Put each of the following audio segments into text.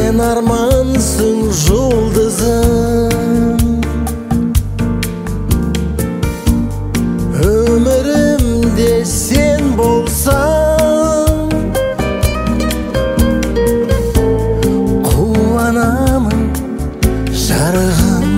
сен армансың жұлдызым, өмірімде сен болсаң, қуанамын жарығым.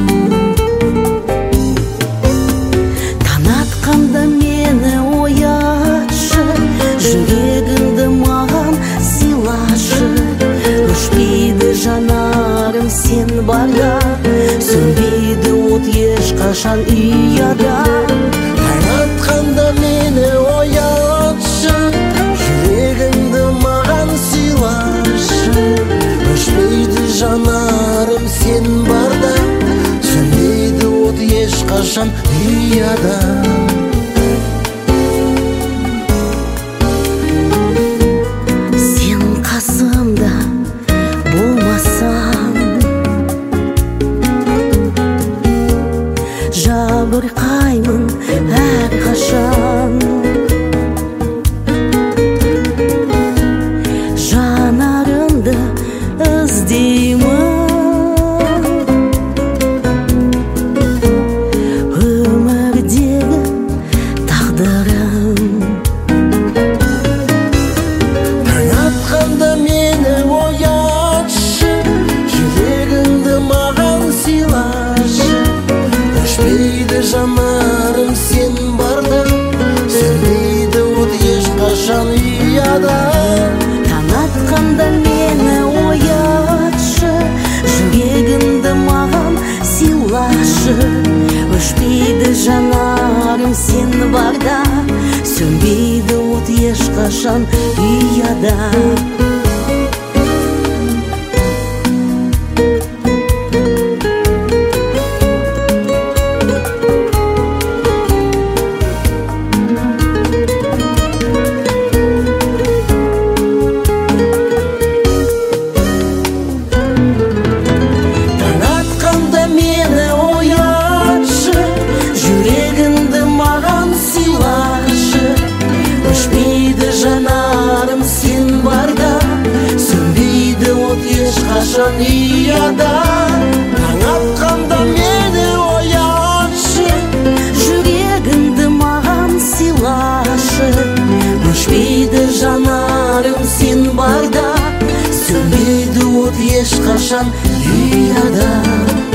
Таң атқанда мені оятшы, жүрегіңді маған сыйлашы. Өшпейді жанарым сен барда, сөнбейді от ешқашан ұяда. Таң атқанда мені оятшы, жүрегіңді маған сыйлашы. Өшпейді жанарым сен барда, сөнбейді от ешқашан ұяда. Сен қасымда болмасаң, жабырқаймын әрқашан. Жанарыңды іздеймін, өмірдегі тағдырым. Таң атқанда мені оятшы, жүрегіңді маған сыйлашы. Өшпейді жанарым сен барда, сөнбейді от ешқашан ұяда. Таң атқанда мені оятшы, жүрегіңді маған сыйлашы. Өшпейді жанарым сен барда, сөнбейді от ешқашан ұяда. Таң атқанда мені оятшы, жүрегіңді маған сыйлашы. Өшпейді жанарым сен барда, сөнбейді от ешқашан ұяда. Таң атқанда мені оятшы, Жүрегіңді маған сыйлашы. өшпейді жанарым сен барда, сөнбейді от ешқашан ұяда.